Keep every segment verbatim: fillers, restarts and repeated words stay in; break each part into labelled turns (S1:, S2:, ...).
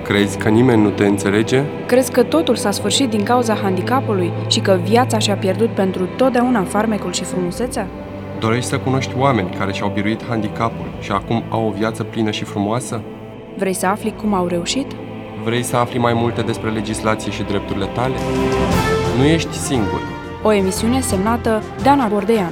S1: Crezi că nimeni nu te înțelege?
S2: Crezi că totul s-a sfârșit din cauza handicapului și că viața și-a pierdut pentru totdeauna farmecul și frumusețea?
S1: Dorești să cunoști oameni care și-au biruit handicapul și acum au o viață plină și frumoasă?
S2: Vrei să afli cum au reușit?
S1: Vrei să afli mai multe despre legislație și drepturile tale? Nu ești singur.
S2: O emisiune semnată Dana Bordeanu.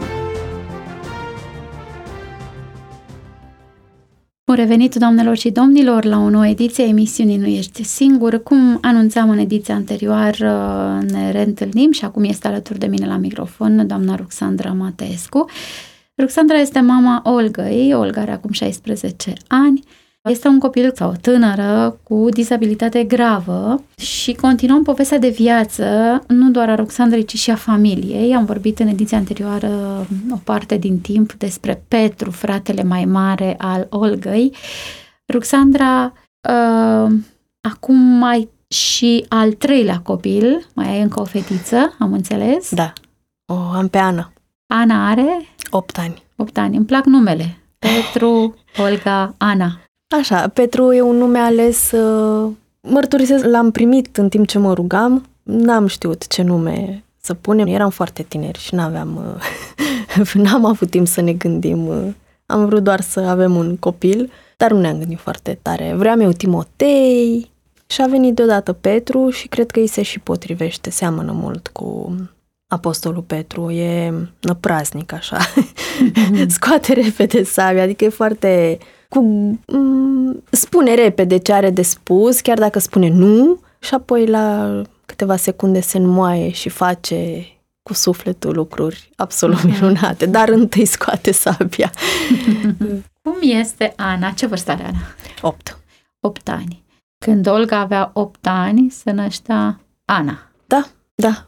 S3: Bun revenit, doamnelor și domnilor, la o nouă ediție a emisiunii Nu ești singur. Cum anunțam în ediția anterioară, ne reîntâlnim și acum este alături de mine la microfon doamna Ruxandra Mateescu. Ruxandra este mama Olgăi. Olga are acum șaisprezece ani. Este un copil sau o tânără cu dizabilitate gravă și continuăm povestea de viață, nu doar a Ruxandrei, ci și a familiei. Am vorbit în ediția anterioară o parte din timp despre Petru, fratele mai mare al Olgăi. Ruxandra, uh, acum ai și al treilea copil, mai ai încă o fetiță, am înțeles?
S4: Da, o am pe Ana.
S3: Ana are?
S4: opt ani.
S3: opt ani, îmi plac numele. Petru, Olga, Ana.
S4: Așa, Petru e un nume ales, uh, mărturisesc, l-am primit în timp ce mă rugam, n-am știut ce nume să punem, eram foarte tineri și n-aveam, uh, n-am avut timp să ne gândim, uh, am vrut doar să avem un copil, dar nu ne-am gândit foarte tare. Vreau eu Timotei și a venit deodată Petru și cred că îi se și potrivește, seamănă mult cu Apostolul Petru, e năpraznic așa, mm-hmm. Scoate repede sabia, adică e foarte... Cu, m- spune repede ce are de spus, chiar dacă spune nu, și apoi la câteva secunde se înmoaie și face cu sufletul lucruri absolut minunate, dar întâi scoate sabia.
S3: Cum este Ana? Ce vârstă are Ana?
S4: Opt.
S3: Opt ani. Când Olga avea opt ani, se năștea Ana.
S4: Da, da.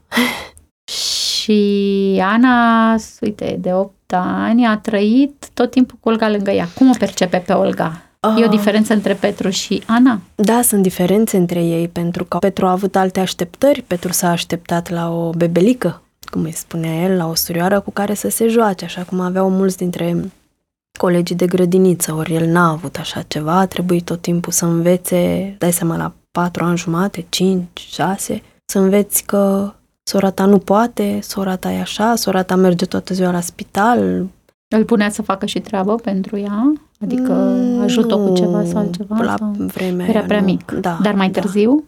S3: Și Ana, uite, de opt ani, a trăit tot timpul cu Olga lângă ea. Cum o percepe pe Olga? Uh, e o diferență între Petru și Ana?
S4: Da, sunt diferențe între ei, pentru că Petru a avut alte așteptări. Petru s-a așteptat la o bebelică, cum îi spunea el, la o surioară cu care să se joace, așa cum aveau mulți dintre colegii de grădiniță, ori el n-a avut așa ceva, a trebuit tot timpul să învețe, dai seama, la patru ani jumate, cinci, șase, să înveți că sora ta nu poate, sora ta e așa, sora ta merge toată ziua la spital.
S3: Îl punea să facă și treabă pentru ea? Adică mm, ajută cu ceva sau altceva?
S4: La
S3: sau
S4: vremea
S3: era prea
S4: nu.
S3: mic.
S4: Da,
S3: Dar mai
S4: da.
S3: târziu?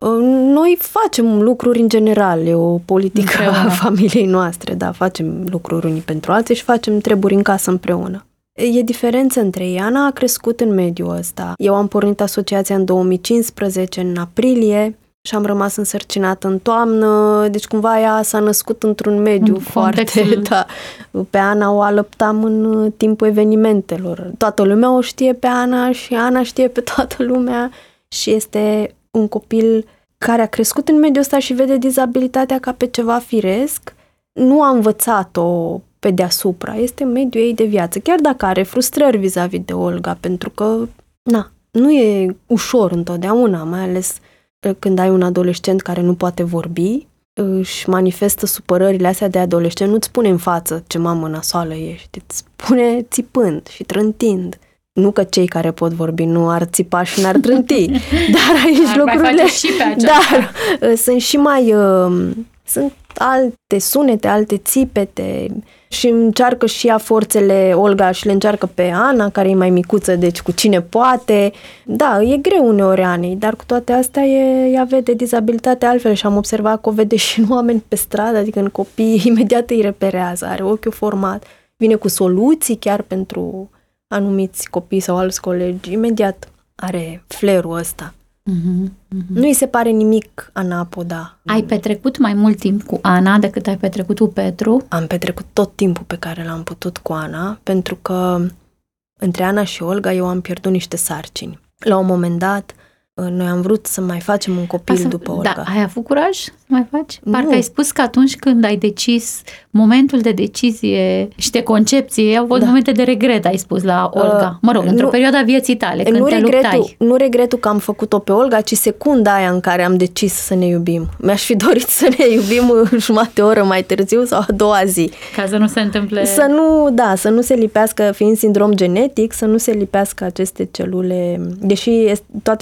S4: Noi facem lucruri în general, e o politică
S3: împreună.
S4: A familiei noastre, da, facem lucruri unii pentru alții și facem treburi în casă împreună. E diferență între ei. Ana a crescut în mediul ăsta. Eu am pornit asociația în două mii cincisprezece, în aprilie, și am rămas însărcinată în toamnă, deci cumva ea s-a născut într-un mediu în foarte... Da, pe Ana o alăptam în timpul evenimentelor. Toată lumea o știe pe Ana și Ana știe pe toată lumea și este un copil care a crescut în mediul ăsta și vede dizabilitatea ca pe ceva firesc. Nu a învățat-o pe deasupra, este mediul ei de viață, chiar dacă are frustrări vis-a-vis de Olga, pentru că na, nu e ușor întotdeauna, mai ales când ai un adolescent care nu poate vorbi, își manifestă supărările astea de adolescent, nu-ți spune în față ce mamă nasoală ești, îți spune țipând și trântind. Nu că cei care pot vorbi nu ar țipa și n-ar trânti, dar aici
S3: ar
S4: lucrurile...
S3: Și pe
S4: dar sunt și mai... Uh, sunt alte sunete, alte țipete și încearcă și ea forțele, Olga și le încearcă pe Ana, care e mai micuță, deci cu cine poate. Da, e greu uneori Anei, dar cu toate astea e, ea vede dizabilitatea altfel și am observat că o vede și în oameni pe stradă, adică în copii, imediat îi reperează, are ochiul format, vine cu soluții chiar pentru anumiți copii sau alți colegi, imediat are flair-ul ăsta. Uh-huh, uh-huh. Nu îi se pare nimic anapoda.
S3: Ai petrecut mai mult timp cu Ana decât ai petrecut cu Petru?
S4: Am petrecut tot timpul pe care l-am putut cu Ana, pentru că între Ana și Olga eu am pierdut niște sarcini. La un moment dat, noi am vrut să mai facem un copil Asta, după Olga.
S3: Da, ai avut curaj să mai faci? Parcă
S4: nu.
S3: ai spus că atunci când ai decis, momentul de decizie și de concepție, au fost da. momente de regret, ai spus la Olga. Mă rog, uh, într-o nu, perioadă a vieții tale, când
S4: nu
S3: te
S4: regretul,
S3: luptai.
S4: Nu regretul că am făcut-o pe Olga, ci secunda aia în care am decis să ne iubim. Mi-aș fi dorit să ne iubim jumătate de oră mai târziu sau a doua zi.
S3: Ca să nu se întâmple...
S4: Să nu, da, să nu se lipească, fiind sindrom genetic, să nu se lipească aceste celule, deși toate șansele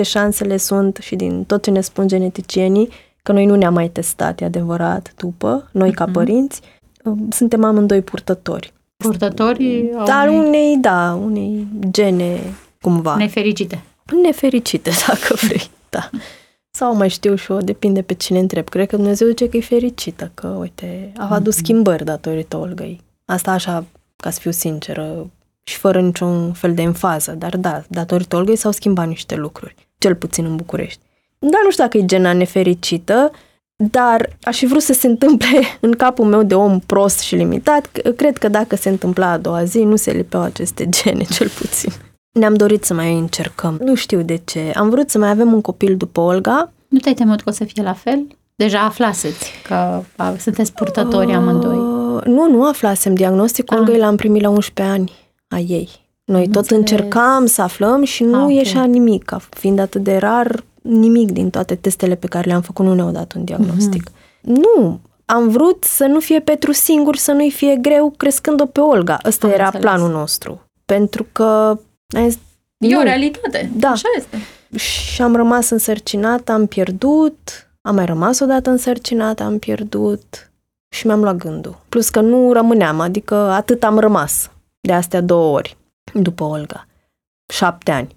S4: șansele sunt, și din tot ce ne spun geneticienii, că noi nu ne-am mai testat, e adevărat, după, noi ca părinți, suntem amândoi purtători.
S3: Purtători?
S4: Dar unei... unei, da, unei gene, cumva.
S3: Nefericite.
S4: Nefericite, dacă vrei, da. Sau mai știu și eu, depinde pe cine întreb. Cred că Dumnezeu zice că e fericită, că, uite, a adus schimbări datorită Olgăi. Asta așa, ca să fiu sinceră, și fără niciun fel de enfază, dar da, datorită Olgăi s-au schimbat niște lucruri, cel puțin în București. Dar nu știu dacă e gena nefericită, dar aș fi vrut să se întâmple în capul meu de om prost și limitat. Cred că dacă se întâmpla a doua zi, nu se lipeau aceste gene, cel puțin. Ne-am dorit să mai încercăm. Nu știu de ce. Am vrut să mai avem un copil după Olga.
S3: Nu te-ai temut că o să fie la fel? Deja aflaseți că sunteți purtători uh, amândoi.
S4: Nu, nu aflasem diagnosticul. Olga l-am primit la unsprezece ani a ei. Noi tot înțeles. Încercam să aflăm și nu ah, okay. ieșea nimic. Fiind atât de rar, nimic din toate testele pe care le-am făcut nu ne-au dat un diagnostic. Mm-hmm. Nu, am vrut să nu fie Petru singur, să nu-i fie greu crescând-o pe Olga. Ăsta am era înțeles. Planul nostru. Pentru că...
S3: E o realitate,
S4: da.
S3: Așa este.
S4: Și am rămas însărcinată, am pierdut, am mai rămas odată însărcinată, am pierdut și mi-am luat gândul. Plus că nu rămâneam, adică atât am rămas de astea două ori după Olga. Șapte ani.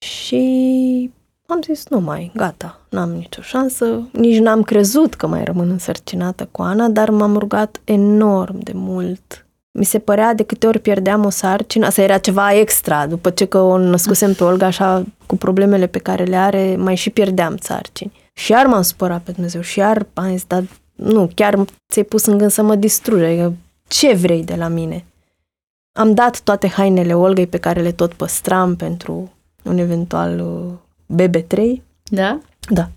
S4: Și am zis, nu mai, gata, n-am nicio șansă, nici n-am crezut că mai rămân însărcinată cu Ana, dar m-am rugat enorm de mult. Mi se părea de câte ori pierdeam o sarcină, asta era ceva extra, după ce că o născusem pe Olga așa cu problemele pe care le are, mai și pierdeam sarcini. Și iar m-am supărat pe Dumnezeu și iar am zis, dar nu, chiar ți-ai pus în gând să mă distrugi, ce vrei de la mine? Am dat toate hainele Olgăi pe care le tot păstram pentru un eventual B B trei.
S3: Da?
S4: Da.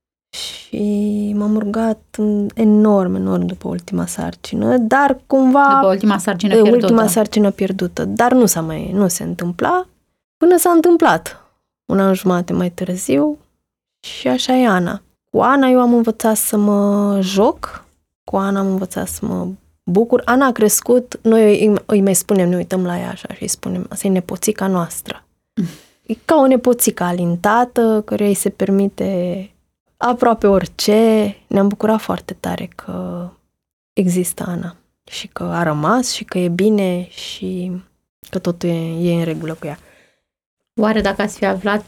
S4: Și m-am rugat enorm, enorm după ultima sarcină, dar cumva...
S3: După ultima sarcină pierdută.
S4: Ultima sarcină pierdută, dar nu s-a mai, nu se întâmpla, până s-a întâmplat. Un an jumate mai târziu și așa e Ana. Cu Ana eu am învățat să mă joc, cu Ana am învățat să mă bucur. Ana a crescut, noi îi, îi mai spunem, ne uităm la ea așa și îi spunem, asta e nepoțica noastră. Mm. E ca o nepoțică alintată, care îi se permite... aproape orice. Ne-am bucurat foarte tare că există Ana și că a rămas și că e bine și că totul e, e în regulă cu ea.
S3: Oare dacă ați fi aflat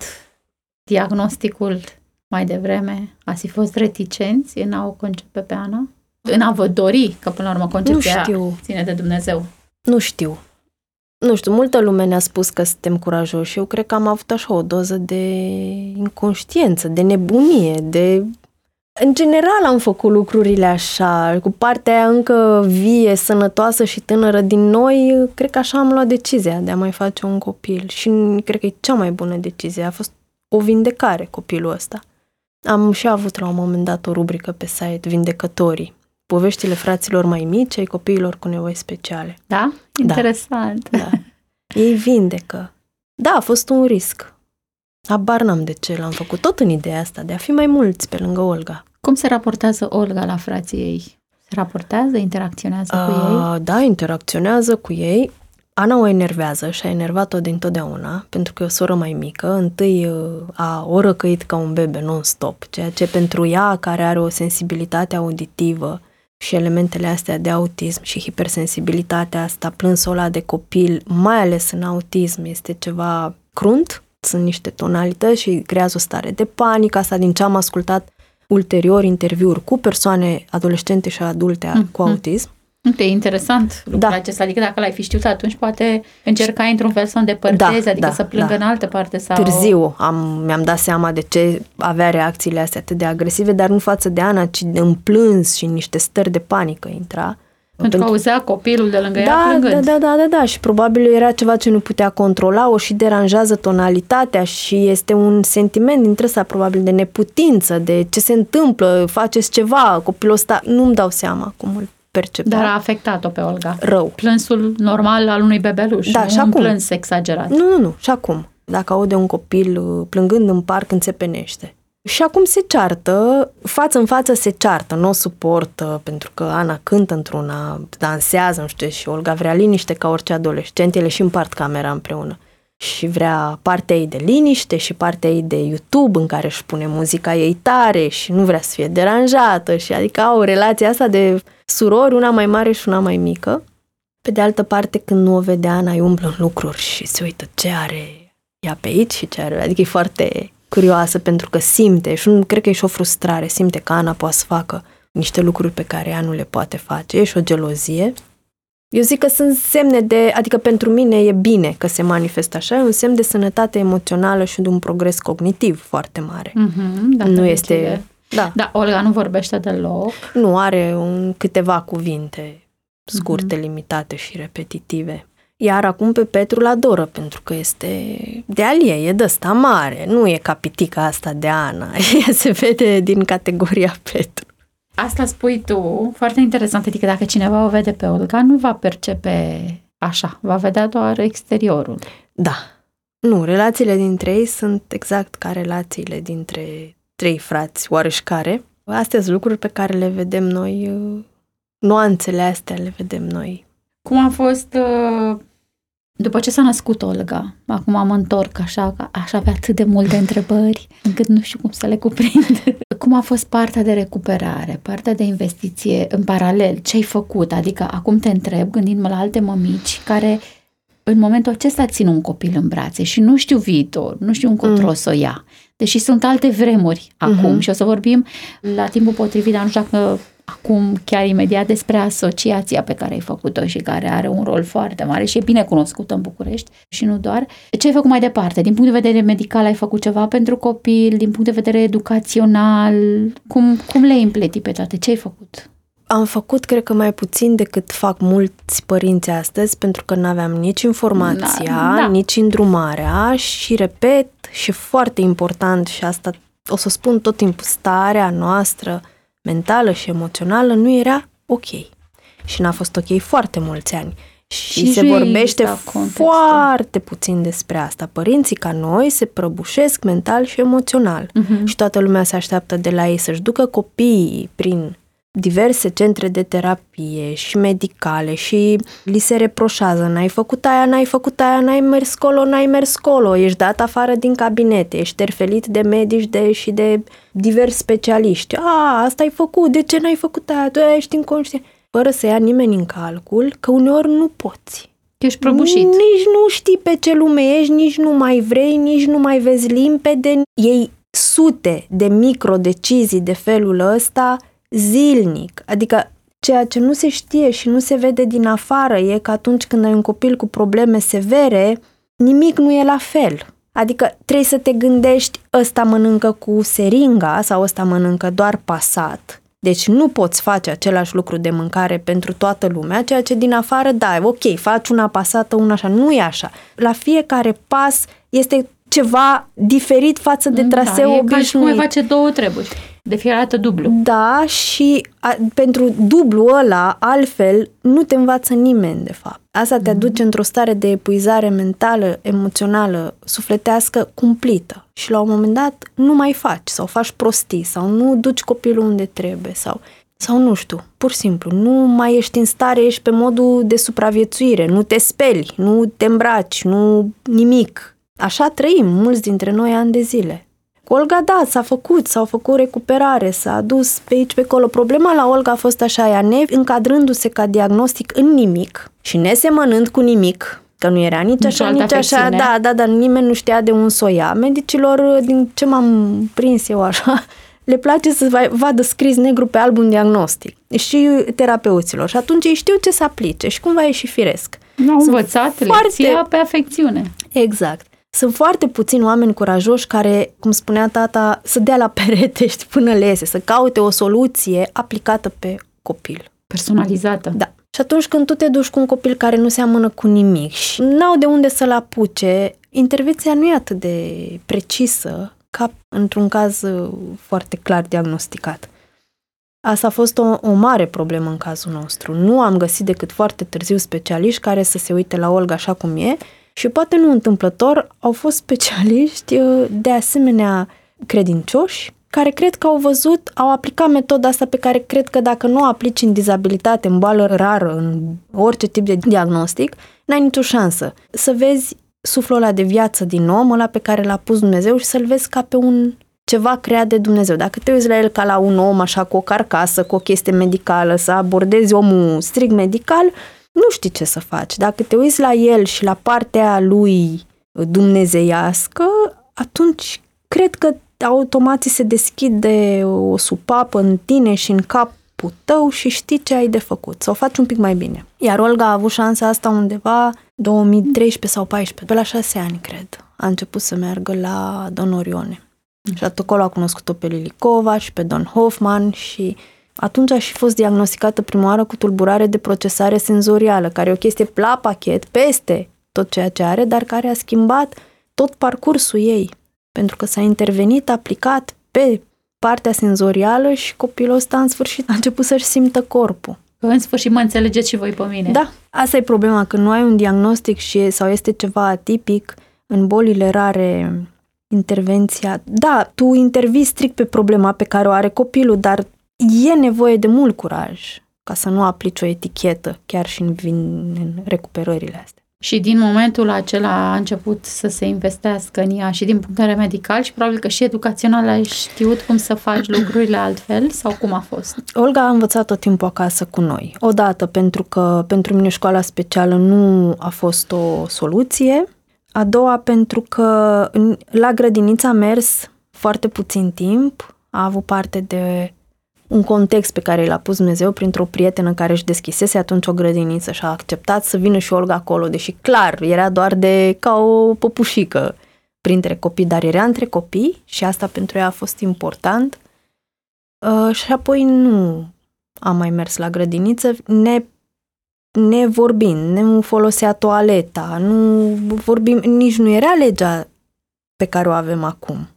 S3: diagnosticul mai devreme, ați fi fost reticenți în a o concepe pe Ana? În a vă dori, că până la urmă concepția ține de Dumnezeu? Nu știu.
S4: Nu știu, multă lume ne-a spus că suntem curajoși. Eu cred că am avut așa o doză de inconștiență, de nebunie, de... În general am făcut lucrurile așa, cu partea aia încă vie, sănătoasă și tânără din noi, cred că așa am luat decizia de a mai face un copil. Și cred că e cea mai bună decizie. A fost o vindecare copilul ăsta. Am și avut la un moment dat o rubrică pe site, Vindecătorii. Poveștile fraților mai mici ai copiilor cu nevoi speciale.
S3: Da? Interesant.
S4: Da. da. Ei vindecă. Da, a fost un risc. Habar n-am de ce l-am făcut. Tot în ideea asta de a fi mai mulți pe lângă Olga.
S3: Cum se raportează Olga la frații ei? Se raportează? Interacționează a, cu ei?
S4: Da, interacționează cu ei. Ana o enervează și a enervat-o dintotdeauna, pentru că e o soră mai mică. Întâi a o răcăit ca un bebe non-stop, ceea ce pentru ea, care are o sensibilitate auditivă și elementele astea de autism și hipersensibilitatea asta, plânsul ăla de copil, mai ales în autism, este ceva crunt, sunt niște tonalități și creează o stare de panică. Asta din ce am ascultat ulterior interviuri cu persoane adolescente și adulte mm-hmm. cu autism.
S3: E interesant lucrul da. acesta, adică dacă l-ai fi știut atunci poate încercai într-un fel să o îndepărtezi, da, adică da, să plângă da. în altă parte sau...
S4: Târziu am, mi-am dat seama de ce avea reacțiile astea atât de agresive, dar nu față de Ana, ci în plâns și în niște stări de panică intra.
S3: Pentru că auzea copilul de lângă
S4: da,
S3: ea plângând.
S4: Da, da, da, da, da, și probabil era ceva ce nu putea controla, o și deranjează tonalitatea și este un sentiment dintre ăsta probabil de neputință, de ce se întâmplă, faceți ceva, copilul ăsta, nu-mi dau seama cum îl percepea.
S3: Dar a afectat-o pe Olga.
S4: Rău.
S3: Plânsul normal al unui bebeluș,
S4: da,
S3: nu
S4: și
S3: un
S4: acum.
S3: plâns exagerat.
S4: Nu, nu, nu, și acum. Dacă aude un copil plângând în parc, înțepenește. Și acum se ceartă, față în față se ceartă, nu o suportă, pentru că Ana cântă într-una, dansează, nu știu, și Olga vrea liniște ca orice adolescent, ele și împart camera împreună. și vrea partea ei de liniște și partea ei de YouTube în care își pune muzica ei tare și nu vrea să fie deranjată și adică au relația asta de surori, una mai mare și una mai mică. Pe de altă parte, când nu o vede Ana, îi umblă în lucruri și se uită ce are ea pe aici și ce are. Adică e foarte curioasă pentru că simte și nu cred că e și o frustrare, simte că Ana poate să facă niște lucruri pe care ea nu le poate face, e și o gelozie. Eu zic că sunt semne de, adică pentru mine e bine că se manifestă așa, e un semn de sănătate emoțională și de un progres cognitiv foarte mare.
S3: Mm-hmm,
S4: nu este...
S3: Da. da, Olga nu vorbește deloc.
S4: Nu, are un, câteva cuvinte scurte, mm-hmm. limitate și repetitive. Iar acum pe Petru îl adoră pentru că este de al ei, e de ăsta mare, nu e ca pitica asta de Ana, ea se vede din categoria Petru.
S3: Asta spui tu, foarte interesant, adică dacă cineva o vede pe Olga, nu va percepe așa, va vedea doar exteriorul.
S4: Da, nu, relațiile dintre ei sunt exact ca relațiile dintre trei frați oareșcare. Astea sunt lucruri pe care le vedem noi, nuanțele astea le vedem noi.
S3: Cum a fost, după ce s-a născut Olga, acum mă întorc așa, aș avea atât de multe întrebări, încât nu știu cum să le cuprind. Cum a fost partea de recuperare, partea de investiție în paralel? Ce ai făcut? Adică acum te întreb, gândindu-mă la alte mămici care în momentul acesta țin un copil în brațe și nu știu viitor, nu știu încotro mm. să o ia. Deși sunt alte vremuri acum mm-hmm. și o să vorbim la timpul potrivit, dar nu știu dacă acum, chiar imediat, despre asociația pe care ai făcut-o și care are un rol foarte mare și e bine cunoscută în București și nu doar. Ce ai făcut mai departe? Din punct de vedere medical ai făcut ceva pentru copil? Din punct de vedere educațional? Cum, cum le-ai împletit pe toate? Ce ai făcut?
S4: Am făcut, cred că mai puțin decât fac mulți părinți astăzi, pentru că nu aveam nici informația, da, da. nici îndrumarea și, repet, și foarte important, și asta o să spun tot timpul, starea noastră mentală și emoțională nu era ok. Și n-a fost ok foarte mulți ani. Și, și se vorbește foarte puțin despre asta. Părinții ca noi se prăbușesc mental și emoțional. Uh-huh. Și toată lumea se așteaptă de la ei să-și ducă copiii prin diverse centre de terapie și medicale și li se reproșează: n-ai făcut aia, n-ai făcut aia, n-ai mers colo, n-ai mers colo, ești dat afară din cabinete, ești terfelit de medici de, și de diversi specialiști. A, asta ai făcut, de ce n-ai făcut aia, tu ești inconștient. Fără să ia nimeni în calcul că uneori nu poți.
S3: Ești prăbușit.
S4: Nici nu știi pe ce lume ești, nici nu mai vrei, nici nu mai vezi limpede. Ei sute de microdecizii de felul ăsta zilnic. Adică ceea ce nu se știe și nu se vede din afară e că atunci când ai un copil cu probleme severe, nimic nu e la fel. Adică trebuie să te gândești, ăsta mănâncă cu seringa sau ăsta mănâncă doar pasat. Deci nu poți face același lucru de mâncare pentru toată lumea, ceea ce din afară, da, ok, faci una pasată, una așa. Nu e așa. La fiecare pas este ceva diferit față de traseu
S3: da,
S4: obișnuit.
S3: Da, e ca și cum ai face două treburi. De fiecare dată dublu.
S4: Da, și a, pentru dublu ăla, altfel, nu te învață nimeni, de fapt. Asta te aduce într-o stare de epuizare mentală, emoțională, sufletească, cumplită. Și la un moment dat nu mai faci sau faci prostii sau nu duci copilul unde trebuie sau, sau nu știu, pur și simplu, nu mai ești în stare, ești pe modul de supraviețuire, nu te speli, nu te îmbraci, nu nimic. Așa trăim mulți dintre noi ani de zile. Cu Olga, da, s-a făcut, s-au făcut recuperare, s-a dus pe aici, pe acolo. Problema la Olga a fost așa, ea ne încadrându-se ca diagnostic în nimic și nesemănând cu nimic, că nu era nici așa, nici așa, da, da, dar nimeni nu știa de un să o ia. Medicilor, din ce m-am prins eu așa, le place să vadă scris negru pe alb un diagnostic și terapeuților și atunci ei știu ce să aplice și cumva e și firesc.
S3: Au învățat lecția pe afecțiune.
S4: Exact. Sunt foarte puțini oameni curajoși care, cum spunea tata, să dea la perete, știi, până le iese, să caute o soluție aplicată pe copil.
S3: Personalizată.
S4: Da. Și atunci când tu te duci cu un copil care nu seamănă cu nimic și n-au de unde să-l apuce, intervenția nu e atât de precisă ca într-un caz foarte clar diagnosticat. Asta a fost o, o mare problemă în cazul nostru. Nu am găsit decât foarte târziu specialiști care să se uite la Olga așa cum e. Și poate nu întâmplător, au fost specialiști de asemenea credincioși, care cred că au văzut, au aplicat metoda asta pe care cred că dacă nu o aplici în dizabilitate, în boală rară, în orice tip de diagnostic, n-ai nicio șansă. Să vezi suflul ăla de viață din om, ăla pe care l-a pus Dumnezeu și să-l vezi ca pe un ceva creat de Dumnezeu. Dacă te uiți la el ca la un om așa cu o carcasă, cu o chestie medicală, să abordezi omul strict medical, nu știi ce să faci. Dacă te uiți la el și la partea lui dumnezeiască, atunci cred că automat se deschide o supapă în tine și în capul tău și știi ce ai de făcut, să o faci un pic mai bine. Iar Olga a avut șansa asta undeva două mii treisprezece sau paisprezece, pe la șase ani, cred. A început să meargă la Don Orione. Și acolo a cunoscut-o pe Lilikova și pe Don Hoffman și atunci a și fost diagnosticată prima oară cu tulburare de procesare senzorială, care e o chestie la pachet, peste tot ceea ce are, dar care a schimbat tot parcursul ei. Pentru că s-a intervenit, aplicat pe partea senzorială și copilul ăsta în sfârșit a început să-și simtă corpul.
S3: În sfârșit mă înțelegeți și voi pe mine.
S4: Da, asta e problema, când nu ai un diagnostic și, sau este ceva atipic, în bolile rare, intervenția... Da, tu intervii strict pe problema pe care o are copilul, dar e nevoie de mult curaj ca să nu aplici o etichetă chiar și în, în recuperările astea.
S3: Și din momentul acela a început să se investească în ea și din punct de vedere medical și probabil că și educațional ai știut cum să faci lucrurile altfel sau cum a fost?
S4: Olga a învățat tot timpul acasă cu noi. Odată pentru că pentru mine școala specială nu a fost o soluție. A doua pentru că la grădiniță a mers foarte puțin timp. A avut parte de un context pe care l-a pus Dumnezeu printr-o prietenă care își deschisese atunci o grădiniță și a acceptat să vină și Olga acolo, deși clar era doar de ca o păpușică printre copii, dar era între copii și asta pentru ea a fost important. Uh, și apoi nu am mai mers la grădiniță, ne, ne vorbind, nu folosea toaleta, nu vorbim, nici nu era legea pe care o avem acum.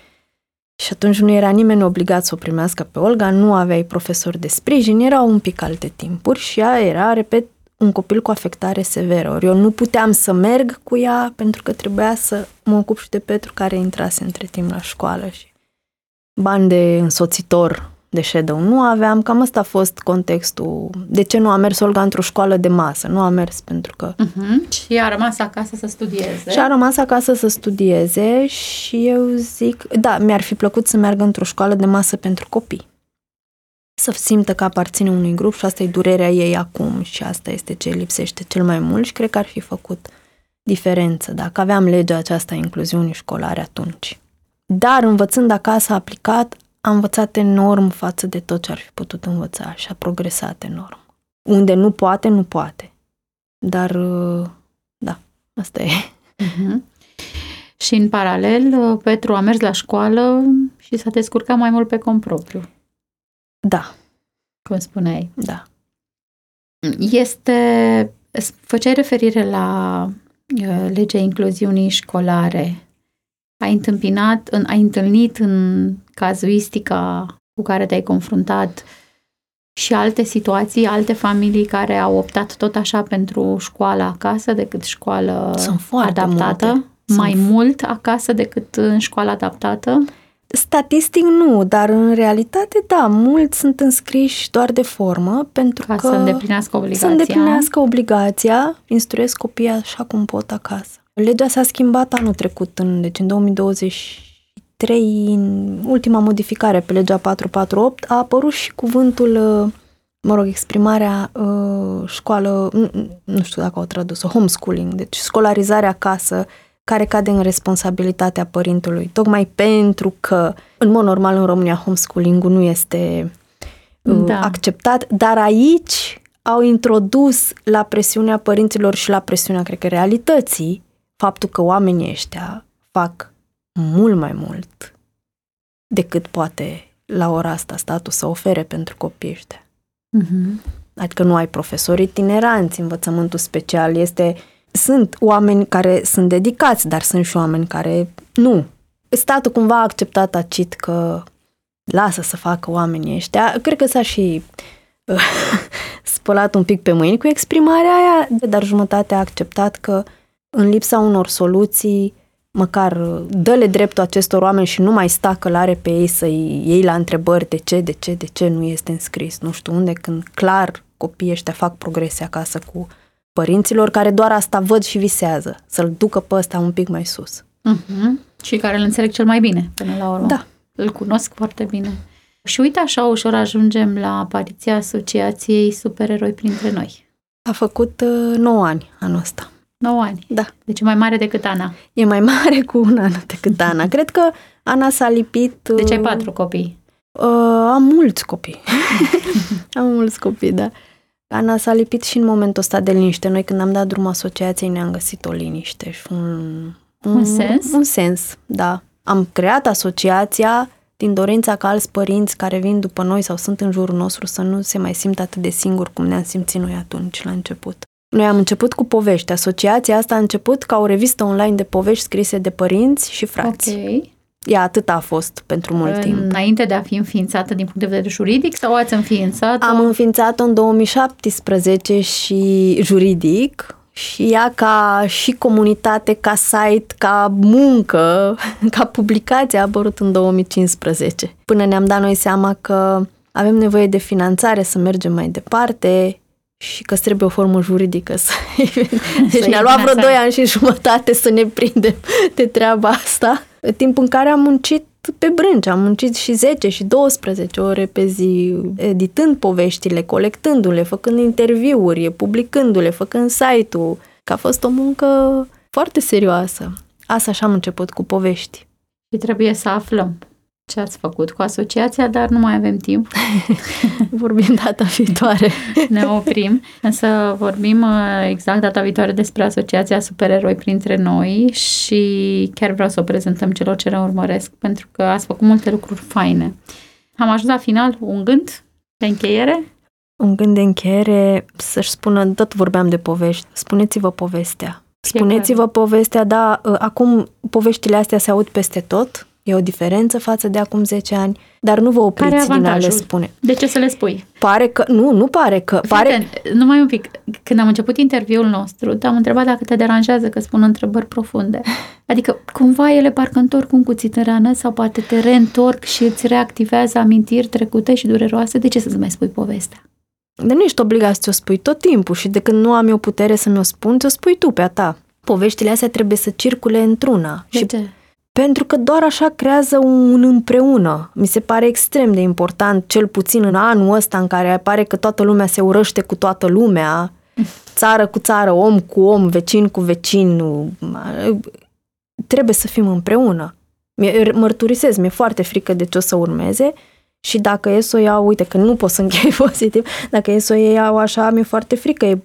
S4: Și atunci nu era nimeni obligat să o primească pe Olga, nu aveai profesori de sprijin, erau un pic alte timpuri și ea era, repet, un copil cu afectare severă. Ori eu nu puteam să merg cu ea pentru că trebuia să mă ocup și de Petru care intrase între timp la școală și bani de însoțitor de shadow nu aveam, cam ăsta a fost contextul. De ce nu a mers Olga într-o școală de masă? Nu a mers pentru că...
S3: Uh-huh. Și a rămas acasă să studieze.
S4: Și a rămas acasă să studieze și eu zic, da, mi-ar fi plăcut să meargă într-o școală de masă pentru copii. Să simtă că aparține unui grup și asta e durerea ei acum și asta este ce lipsește cel mai mult și cred că ar fi făcut diferență dacă aveam legea aceasta a incluziunii școlare atunci. Dar învățând acasă aplicat, a învățat enorm față de tot ce ar fi putut învăța și a progresat enorm. Unde nu poate, nu poate. Dar, da, asta e.
S3: Uh-huh. Și în paralel, Petru a mers la școală și s-a descurcat mai mult pe cont propriu.
S4: Da.
S3: Cum spuneai.
S4: Da.
S3: Este, făceai referire la uh, legea incluziunii școlare. Ai întâmpinat, în, ai întâlnit în cazuistica cu care te-ai confruntat și alte situații, alte familii care au optat tot așa pentru școala acasă decât școală
S4: Sunt foarte
S3: adaptată?
S4: multe.
S3: Mai
S4: Sunt...
S3: mult acasă decât în școala adaptată?
S4: Statistic nu, dar în realitate da, mulți sunt înscriși doar de formă pentru
S3: Ca
S4: că
S3: să îndeplinească obligația.
S4: Să îndeplinească obligația, instruiesc copiii așa cum pot acasă. Legea s-a schimbat anul trecut, în, deci în două mii douăzeci și trei, în ultima modificare pe legea patru patru opt, a apărut și cuvântul, mă rog, exprimarea școală, nu știu dacă au tradus-o, homeschooling, deci școlarizare acasă, care cade în responsabilitatea părintelui, tocmai pentru că, în mod normal, în România, homeschooling-ul nu este da. acceptat, dar aici au introdus la presiunea părinților și la presiunea, cred că, realității, faptul că oamenii ăștia fac mult mai mult decât poate la ora asta statul să ofere pentru copiii ăștia. Uh-huh. Adică nu ai profesori itineranți, învățământul special este... Sunt oameni care sunt dedicați, dar sunt și oameni care nu. Statul cumva a acceptat tacit că lasă să facă oamenii ăștia. Cred că s-a și spălat un pic pe mâini cu exprimarea aia, dar jumătate a acceptat că în lipsa unor soluții, măcar dă-le dreptul acestor oameni și nu mai sta călare pe ei să-i iei la întrebări de ce, de ce, de ce nu este înscris, nu știu unde, când clar copiii ăștia fac progrese acasă cu părinților care doar asta văd și visează, să-l ducă pe ăsta un pic mai sus.
S3: Uh-huh. Și care îl înțeleg cel mai bine până la urmă.
S4: Da.
S3: Îl cunosc foarte bine. Și uite, așa ușor ajungem la apariția Asociației Supereroi printre noi.
S4: A făcut uh, nouă ani anul ăsta.
S3: nouă ani.
S4: Da.
S3: Deci e mai mare decât Ana.
S4: E mai mare cu un an decât Ana. Cred că Ana s-a lipit... Uh,
S3: deci ai patru copii.
S4: Uh, am mulți copii. am mulți copii, da. Ana s-a lipit și în momentul ăsta de liniște. Noi când am dat drumul asociației ne-am găsit o liniște și un...
S3: Un, un sens?
S4: Un sens, da. Am creat asociația din dorința ca alți părinți care vin după noi sau sunt în jurul nostru să nu se mai simtă atât de singuri cum ne-am simțit noi atunci, la început. Noi am început cu povești. Asociația asta a început ca o revistă online de povești scrise de părinți și frați.
S3: Ok.
S4: Ea atât a fost pentru mult
S3: în,
S4: timp.
S3: Înainte de a fi înființată din punct de vedere juridic sau ați înființat-o?
S4: Am înființat-o în două mii șaptesprezece și juridic și ea ca și comunitate, ca site, ca muncă, ca publicație a apărut în două mii cincisprezece. Până ne-am dat noi seama că avem nevoie de finanțare să mergem mai departe și că trebuie o formă juridică. Să... Deci ne-a luat vreo doi ani și jumătate să ne prindem de treaba asta. Timp în care am muncit pe brânci, am muncit și zece și douăsprezece ore pe zi, editând poveștile, colectându-le, făcând interviuri, publicându-le, făcând site-ul. Că a fost o muncă foarte serioasă. Asta așa am început cu povești.
S3: Și trebuie să aflăm ce ați făcut cu asociația, dar nu mai avem timp.
S4: Vorbim data viitoare.
S3: Ne oprim, însă vorbim exact data viitoare despre Asociația Supereroi printre noi și chiar vreau să o prezentăm celor ce ne urmăresc, pentru că ați făcut multe lucruri faine. Am ajuns la final, un gând de încheiere?
S4: Un gând de încheiere, să-și spună, tot vorbeam de povești, spuneți-vă povestea. Spuneți-vă povestea, da, acum poveștile astea se aud peste tot. E o diferență față de acum zece ani, dar nu vă opriți din a le spune.
S3: De ce să le spui?
S4: Pare că, nu, nu pare că... Pare...
S3: Fete, numai un pic, când am început interviul nostru, te-am întrebat dacă te deranjează că spun întrebări profunde. Adică, cumva ele parcă întorc un cuțit în rană sau poate te reîntorc și îți reactivează amintiri trecute și dureroase. De ce să-ți mai spui povestea?
S4: De nu ești obligat să ți-o spui tot timpul și de când nu am eu putere să mi-o spun, ți-o spui tu pe a ta. Poveștile astea trebuie să circule într-una.
S3: De
S4: și
S3: ce?
S4: Pentru că doar așa creează un împreună. Mi se pare extrem de important, cel puțin în anul ăsta în care pare că toată lumea se urăște cu toată lumea, țară cu țară, om cu om, vecin cu vecin. Trebuie să fim împreună. Mărturisesc, mi-e foarte frică de ce o să urmeze și dacă e să o iau, uite că nu pot să închei pozitiv, dacă e să o iau așa, mi-e foarte frică. E,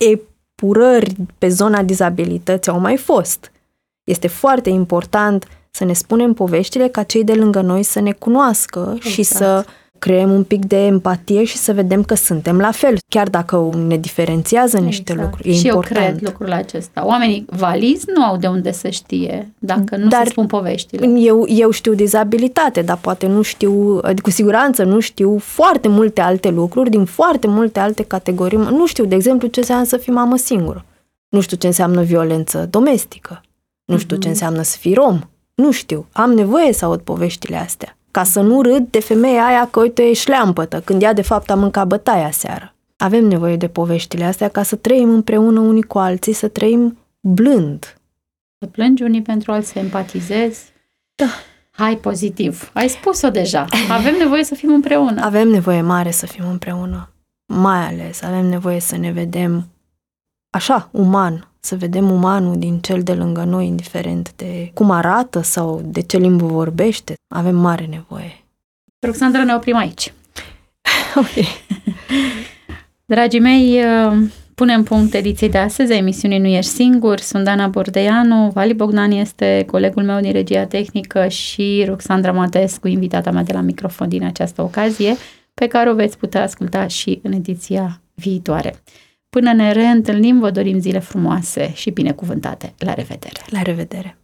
S4: epurări pe zona dizabilității au mai fost. Este foarte important să ne spunem poveștile ca cei de lângă noi să ne cunoască exact. Și să creăm un pic de empatie și să vedem că suntem la fel, chiar dacă ne diferențiază niște exact. Lucruri. E
S3: și
S4: important.
S3: Eu cred lucrul acesta. Oamenii valizi nu au de unde să știe dacă nu
S4: dar
S3: se spun poveștile.
S4: Eu, eu știu dizabilitate, dar poate nu știu, cu siguranță nu știu foarte multe alte lucruri din foarte multe alte categorii. Nu știu, de exemplu, ce înseamnă să fii mamă singură. Nu știu ce înseamnă violență domestică. Nu știu ce înseamnă să fii rom. Nu știu. Am nevoie să aud poveștile astea. Ca să nu râd de femeia aia că, uite, e șleampătă, când ea de fapt a mâncat bătaia seară. Avem nevoie de poveștile astea ca să trăim împreună unii cu alții, să trăim blând.
S3: Să plângi unii pentru alții, să empatizezi.
S4: Da.
S3: Hai, pozitiv. Ai spus-o deja. Avem nevoie să fim împreună.
S4: Avem nevoie mare să fim împreună. Mai ales avem nevoie să ne vedem așa, uman. Să vedem umanul din cel de lângă noi, indiferent de cum arată sau de ce limbă vorbește. Avem mare nevoie.
S3: Ruxandra, ne oprim aici.
S4: Ok.
S3: Dragii mei, punem punct ediției de astăzi a emisiunii Nu ești singur. Sunt Dana Bordeanu, Vali Bogdan este colegul meu din regia tehnică și Ruxandra Matescu, invitata mea de la microfon din această ocazie, pe care o veți putea asculta și în ediția viitoare. Până ne reîntâlnim, vă dorim zile frumoase și binecuvântate. La revedere!
S4: La revedere!